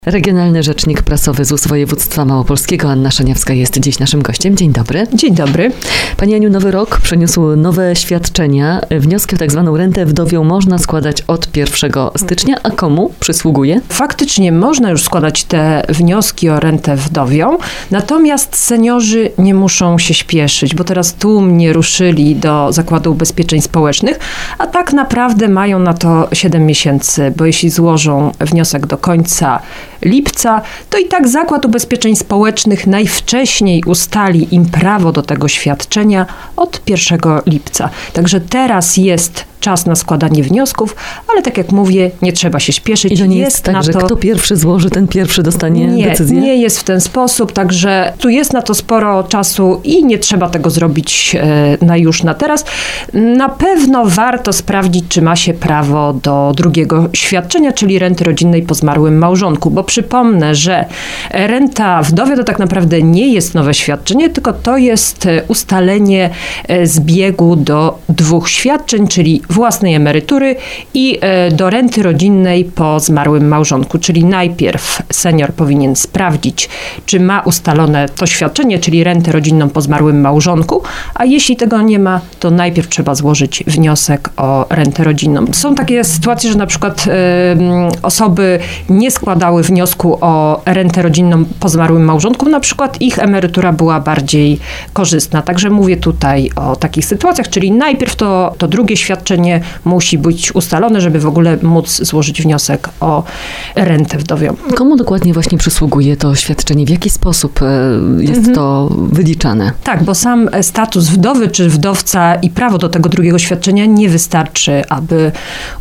Regionalny rzecznik prasowy ZUS województwa małopolskiego Anna Szaniawska jest dziś naszym gościem. Dzień dobry. Dzień dobry. Pani Aniu, nowy rok przyniósł nowe świadczenia. Wnioski o tak zwaną rentę wdowią można składać od 1 stycznia. A komu przysługuje? Faktycznie można już składać te wnioski o rentę wdowią, natomiast seniorzy nie muszą się śpieszyć, bo teraz tłumnie ruszyli do Zakładu Ubezpieczeń Społecznych, a tak naprawdę mają na to 7 miesięcy, bo jeśli złożą wniosek do końca lipca, to i tak Zakład Ubezpieczeń Społecznych najwcześniej ustali im prawo do tego świadczenia od 1 lipca. Także teraz jest czas na składanie wniosków, ale tak jak mówię, nie trzeba się śpieszyć. I to nie jest tak, że kto pierwszy złoży, ten pierwszy dostanie decyzję? Nie jest w ten sposób, także tu jest na to sporo czasu i nie trzeba tego zrobić na teraz. Na pewno warto sprawdzić, czy ma się prawo do drugiego świadczenia, czyli renty rodzinnej po zmarłym małżonku, bo przypomnę, że renta wdowia to tak naprawdę nie jest nowe świadczenie, tylko to jest ustalenie zbiegu do 2 świadczeń, czyli własnej emerytury i do renty rodzinnej po zmarłym małżonku. Czyli najpierw senior powinien sprawdzić, czy ma ustalone to świadczenie, czyli rentę rodzinną po zmarłym małżonku, a jeśli tego nie ma, to najpierw trzeba złożyć wniosek o rentę rodzinną. Są takie sytuacje, że na przykład osoby nie składały wniosku o rentę rodzinną po zmarłym małżonku, na przykład ich emerytura była bardziej korzystna. Także mówię tutaj o takich sytuacjach, czyli najpierw to drugie świadczenie musi być ustalone, żeby w ogóle móc złożyć wniosek o rentę wdowią. Komu dokładnie właśnie przysługuje to świadczenie? W jaki sposób jest to wyliczane? Tak, bo sam status wdowy czy wdowca i prawo do tego drugiego świadczenia nie wystarczy, aby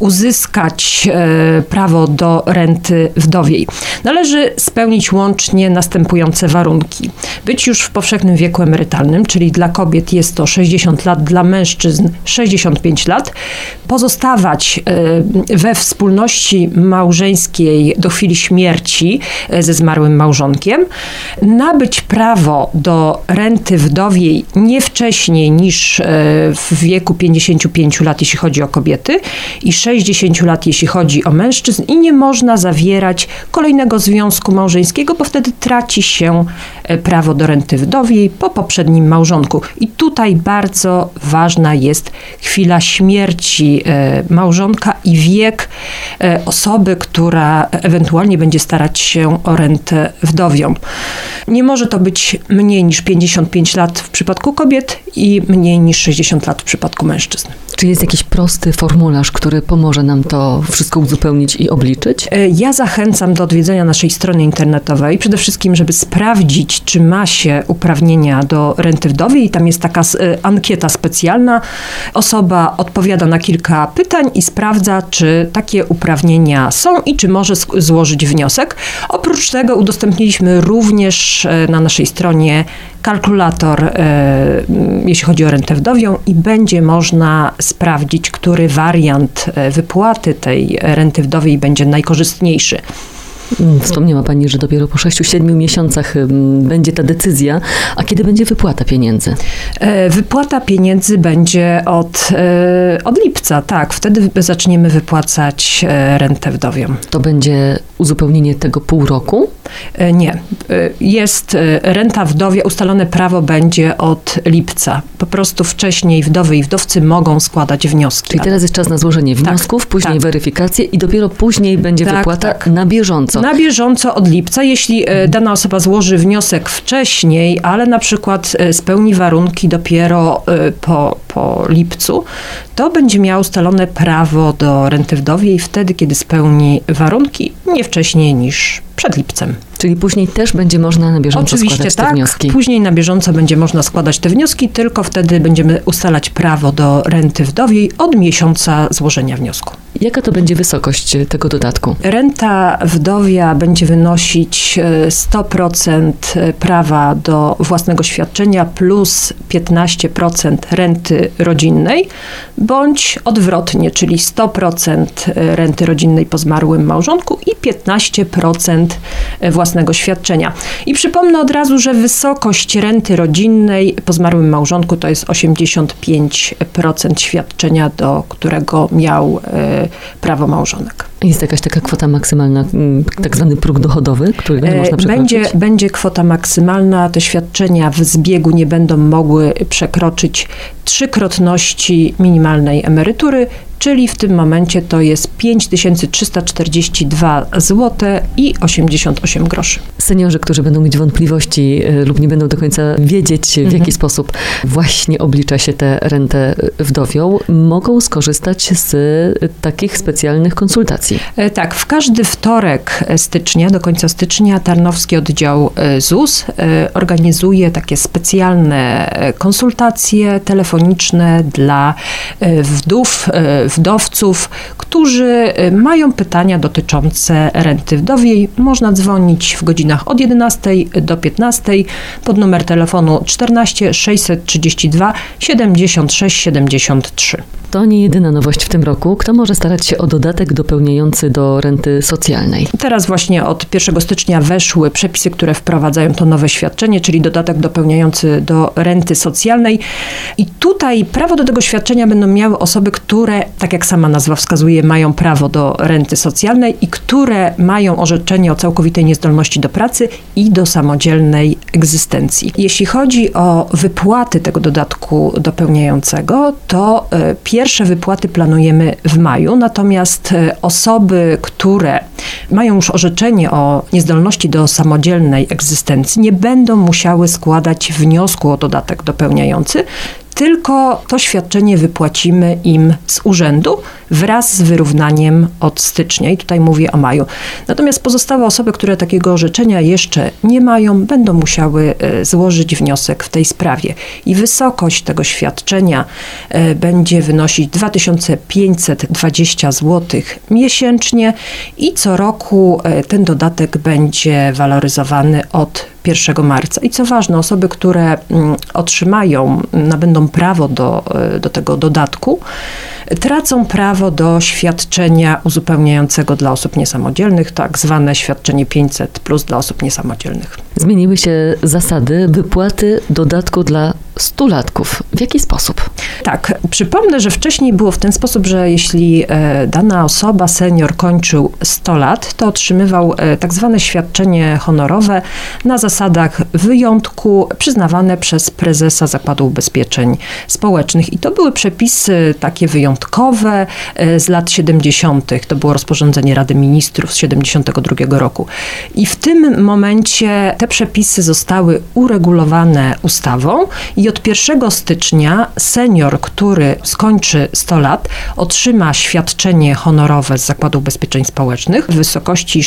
uzyskać prawo do renty wdowiej. Należy spełnić łącznie następujące warunki. Być już w powszechnym wieku emerytalnym, czyli dla kobiet jest to 60 lat, dla mężczyzn 65 lat. Pozostawać we wspólności małżeńskiej do chwili śmierci ze zmarłym małżonkiem. Nabyć prawo do renty wdowiej nie wcześniej niż w wieku 55 lat, jeśli chodzi o kobiety, i 60 lat, jeśli chodzi o mężczyzn. I nie można zawierać kolejnego związku małżeńskiego, bo wtedy traci się prawo do renty wdowiej po poprzednim małżonku. I tutaj bardzo ważna jest chwila śmierci małżonka i wiek osoby, która ewentualnie będzie starać się o rentę wdowią. Nie może to być mniej niż 55 lat w przypadku kobiet i mniej niż 60 lat w przypadku mężczyzn. Czy jest jakiś prosty formularz, który pomoże nam to wszystko uzupełnić i obliczyć? Ja zachęcam do odwiedzenia naszej strony internetowej, przede wszystkim, żeby sprawdzić, czy ma się uprawnienia do renty wdowiej. I tam jest taka ankieta specjalna. Osoba odpowiada na kilka pytań i sprawdza, czy takie uprawnienia są i czy może złożyć wniosek. Oprócz tego udostępniliśmy również na naszej stronie kalkulator, jeśli chodzi o rentę wdowią, i będzie można sprawdzić, który wariant wypłaty tej renty wdowiej będzie najkorzystniejszy. Wspomniała Pani, że dopiero po 6-7 miesiącach będzie ta decyzja. A kiedy będzie wypłata pieniędzy? Wypłata pieniędzy będzie od lipca, tak. Wtedy zaczniemy wypłacać rentę wdowią. To będzie uzupełnienie tego pół roku? Nie. Jest renta wdowia, ustalone prawo będzie od lipca. Po prostu wcześniej wdowy i wdowcy mogą składać wnioski. Czyli teraz jest czas na złożenie wniosków, później weryfikację i dopiero później będzie wypłata na bieżąco. Na bieżąco od lipca. Jeśli dana osoba złoży wniosek wcześniej, ale na przykład spełni warunki dopiero po lipcu, to będzie miał ustalone prawo do renty wdowiej wtedy, kiedy spełni warunki, nie wcześniej niż przed lipcem. Czyli później też będzie można na bieżąco składać te wnioski? Później na bieżąco będzie można składać te wnioski, tylko wtedy będziemy ustalać prawo do renty wdowiej od miesiąca złożenia wniosku. Jaka to będzie wysokość tego dodatku? Renta wdowia będzie wynosić 100% prawa do własnego świadczenia plus 15% renty rodzinnej, bądź odwrotnie, czyli 100% renty rodzinnej po zmarłym małżonku i 15% własnego świadczenia. I przypomnę od razu, że wysokość renty rodzinnej po zmarłym małżonku to jest 85% świadczenia, do którego miał prawo małżonek. Jest jakaś taka kwota maksymalna, tak zwany próg dochodowy, który nie można przekroczyć? Będzie kwota maksymalna. Te świadczenia w zbiegu nie będą mogły przekroczyć 3-krotności minimalnej emerytury, czyli w tym momencie to jest 5342 zł i 88 groszy. Seniorzy, którzy będą mieć wątpliwości lub nie będą do końca wiedzieć, w jaki sposób właśnie oblicza się tę rentę wdowią, mogą skorzystać z takich specjalnych konsultacji. Tak, w każdy wtorek stycznia, do końca stycznia, Tarnowski Oddział ZUS organizuje takie specjalne konsultacje telefoniczne dla wdów, wdowców, którzy mają pytania dotyczące renty wdowiej. Można dzwonić w godzinach od 11 do 15 pod numer telefonu 14 632 76 73. To nie jedyna nowość w tym roku. Kto może starać się o dodatek dopełniający do renty socjalnej? Teraz właśnie od 1 stycznia weszły przepisy, które wprowadzają to nowe świadczenie, czyli dodatek dopełniający do renty socjalnej. I tutaj prawo do tego świadczenia będą miały osoby, które, tak jak sama nazwa wskazuje, mają prawo do renty socjalnej i które mają orzeczenie o całkowitej niezdolności do pracy i do samodzielnej egzystencji. Jeśli chodzi o wypłaty tego dodatku dopełniającego, to pierwsze wypłaty planujemy w maju, natomiast osoby, które mają już orzeczenie o niezdolności do samodzielnej egzystencji, nie będą musiały składać wniosku o dodatek dopełniający, tylko to świadczenie wypłacimy im z urzędu wraz z wyrównaniem od stycznia. I tutaj mówię o maju. Natomiast pozostałe osoby, które takiego orzeczenia jeszcze nie mają, będą musiały złożyć wniosek w tej sprawie. I wysokość tego świadczenia będzie wynosić 2520 zł miesięcznie i co roku ten dodatek będzie waloryzowany od 1 marca. I co ważne, osoby, które nabędą prawo do tego dodatku, tracą prawo do świadczenia uzupełniającego dla osób niesamodzielnych, tak zwane świadczenie 500+ dla osób niesamodzielnych. Zmieniły się zasady wypłaty dodatku dla 100-latków. W jaki sposób? Tak, przypomnę, że wcześniej było w ten sposób, że jeśli dana osoba, senior, kończył 100 lat, to otrzymywał tak zwane świadczenie honorowe na zasadach wyjątku przyznawane przez prezesa Zakładu Ubezpieczeń Społecznych. I to były przepisy takie wyjątkowe z lat 70. To było rozporządzenie Rady Ministrów z 72 roku. I w tym momencie te przepisy zostały uregulowane ustawą i od 1 stycznia senior, który skończy 100 lat, otrzyma świadczenie honorowe z Zakładu Ubezpieczeń Społecznych w wysokości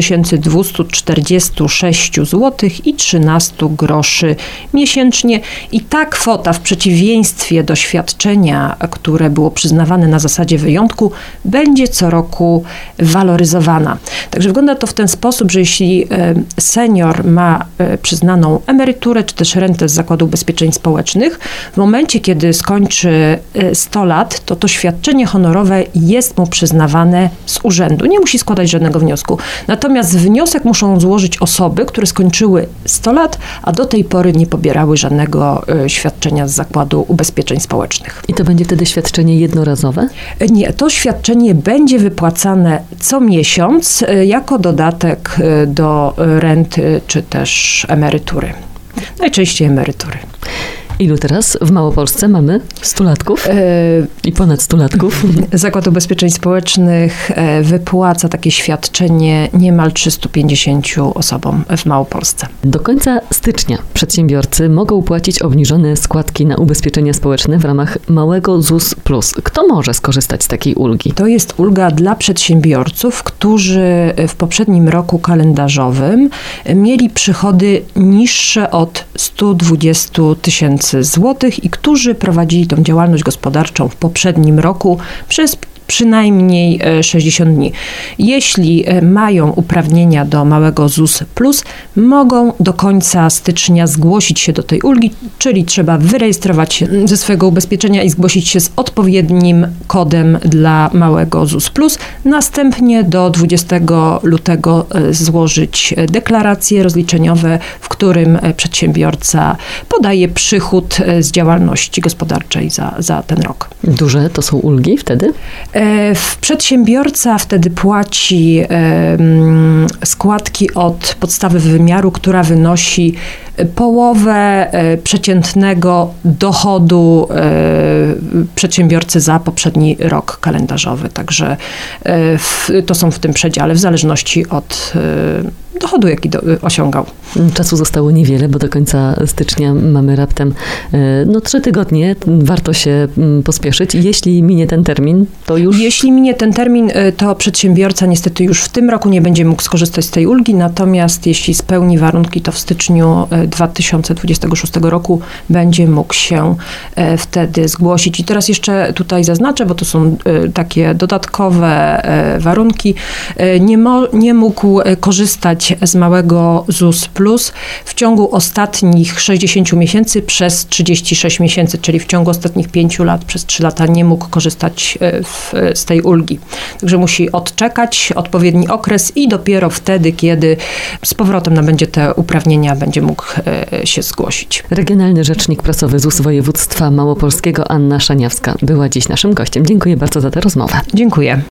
6246 zł i 13 groszy miesięcznie. I ta kwota w przeciwieństwie do świadczenia, które było przyznawane na zasadzie wyjątku, będzie co roku waloryzowana. Także wygląda to w ten sposób, że jeśli senior ma przyznaną emeryturę czy też rentę z Zakładu Ubezpieczeń Społecznych, w momencie, kiedy skończy 100 lat, to świadczenie honorowe jest mu przyznawane z urzędu. Nie musi składać żadnego wniosku. Natomiast wniosek muszą złożyć osoby, które skończyły 100 lat, a do tej pory nie pobierały żadnego świadczenia z Zakładu Ubezpieczeń Społecznych. I to będzie wtedy świadczenie jednorazowe? Nie, to świadczenie będzie wypłacane co miesiąc jako dodatek do renty czy też emerytury. Najczęściej emerytury. Ilu teraz w Małopolsce mamy 100-latków i ponad 100-latków? Zakład Ubezpieczeń Społecznych wypłaca takie świadczenie niemal 350 osobom w Małopolsce. Do końca stycznia przedsiębiorcy mogą płacić obniżone składki na ubezpieczenia społeczne w ramach małego ZUS+. Kto może skorzystać z takiej ulgi? To jest ulga dla przedsiębiorców, którzy w poprzednim roku kalendarzowym mieli przychody niższe od 120 000 złotych i którzy prowadzili tą działalność gospodarczą w poprzednim roku przez przynajmniej 60 dni. Jeśli mają uprawnienia do małego ZUS+, mogą do końca stycznia zgłosić się do tej ulgi, czyli trzeba wyrejestrować się ze swojego ubezpieczenia i zgłosić się z odpowiednim kodem dla małego ZUS+. Następnie do 20 lutego złożyć deklaracje rozliczeniowe, w którym przedsiębiorca podaje przychód z działalności gospodarczej za ten rok. Duże to są ulgi wtedy? Przedsiębiorca wtedy płaci składki od podstawy wymiaru, która wynosi połowę przeciętnego dochodu przedsiębiorcy za poprzedni rok kalendarzowy. Także to są w tym przedziale, w zależności od dochodu, jaki osiągał. Czasu zostało niewiele, bo do końca stycznia mamy raptem 3 tygodnie. Warto się pospieszyć. Jeśli minie ten termin, to już... Jeśli minie ten termin, to przedsiębiorca niestety już w tym roku nie będzie mógł skorzystać z tej ulgi, natomiast jeśli spełni warunki, to w styczniu 2026 roku będzie mógł się wtedy zgłosić. I teraz jeszcze tutaj zaznaczę, bo to są takie dodatkowe warunki. Nie mógł korzystać z małego ZUS Plus w ciągu ostatnich 60 miesięcy przez 36 miesięcy, czyli w ciągu ostatnich 5 lat przez 3 lata nie mógł korzystać z tej ulgi. Także musi odczekać odpowiedni okres i dopiero wtedy, kiedy z powrotem nabędzie te uprawnienia, będzie mógł się zgłosić. Regionalny Rzecznik Prasowy ZUS Województwa Małopolskiego Anna Szaniawska była dziś naszym gościem. Dziękuję bardzo za tę rozmowę. Dziękuję.